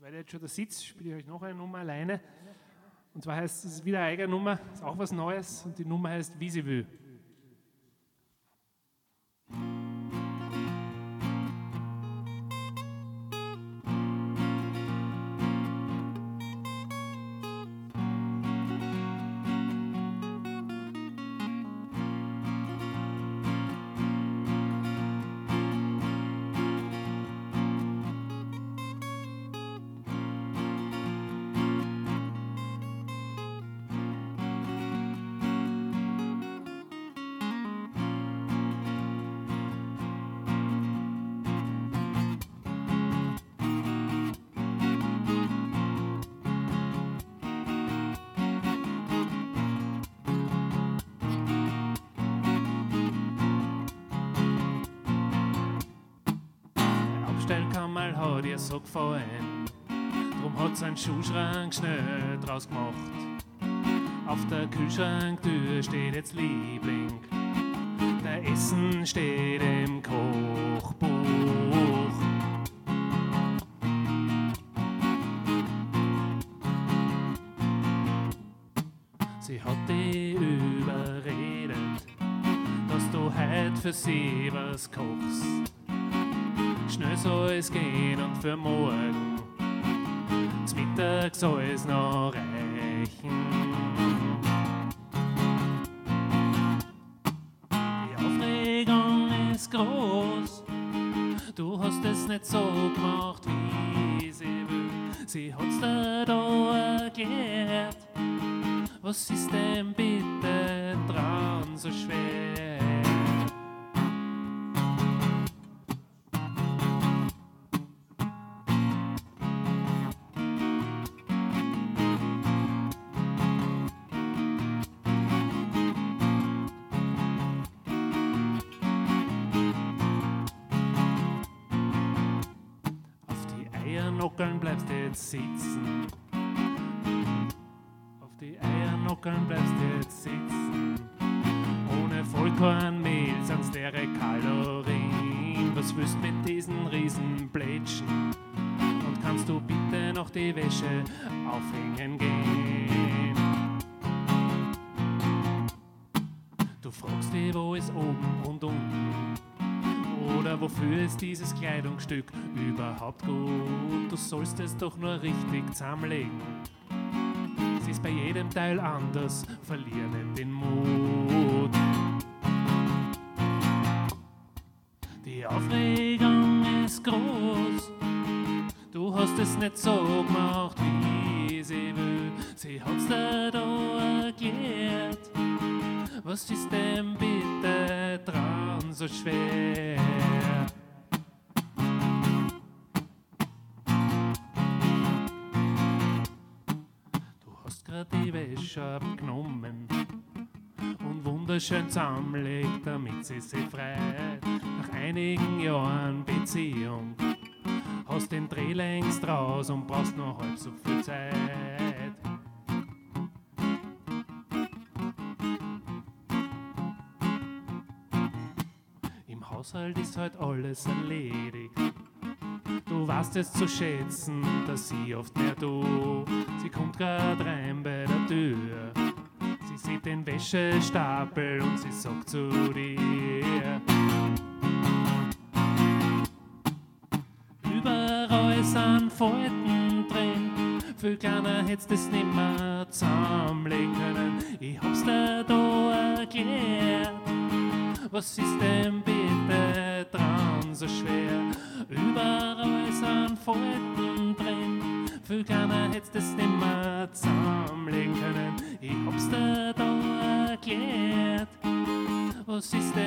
Weil ich jetzt schon da sitze, spiele ich euch noch eine Nummer alleine. Und zwar heißt es wieder eine eigene Nummer, ist auch was Neues und die Nummer heißt Wie sie will. Stellkammerl hat ihr so gefallen, drum hat sein Schuhschrank schnell draus gemacht. Auf der Kühlschranktür steht jetzt Liebling, der Essen steht im Kochbuch. Sie hat dich überredet, dass du heut für sie was kochst. Schnell soll es gehen und für morgen zum Mittag soll es noch reichen. Die Aufregung ist groß, du hast es nicht so gemacht, wie sie will. Sie hat's dir da erklärt, was ist denn bitte dran so schwer? Eiernockeln bleibst jetzt sitzen. Auf die Eiernockeln bleibst jetzt sitzen. Ohne Vollkornmehl sind's leere Kalorien. Was willst du mit diesen Riesenplätschen? Und kannst du bitte noch die Wäsche aufhängen gehen? Du fragst dich, wo ist oben und unten? Oder wofür ist dieses Kleidungsstück überhaupt gut? Du sollst es doch nur richtig zusammenlegen. Es ist bei jedem Teil anders, verlier nicht den Mut. Die Aufregung ist groß, du hast es nicht so gemacht, wie sie will. Sie hat's dir da erklärt, was ist denn bitte dran so schwer? Du hast grad die Wäsche abgenommen und wunderschön zusammenlegt, damit sie sich freut. Nach einigen Jahren Beziehung hast den Dreh längst raus und brauchst noch halb so viel Zeit. Haushalt ist halt alles erledigt. Du weißt es zu schätzen, dass sie oft mehr tut. Sie kommt grad rein bei der Tür. Sie sieht den Wäschestapel und sie sagt zu dir: Überall sind Falten drin, viel kleiner hättest es nimmer zusammenlegen können. Ich hab's dir da erklärt, was ist denn bitte dran so schwer? Überall sind Falten drin, viel kleiner hättest es nimmer zusammenlegen können. Ich hab's dir da erklärt, was ist denn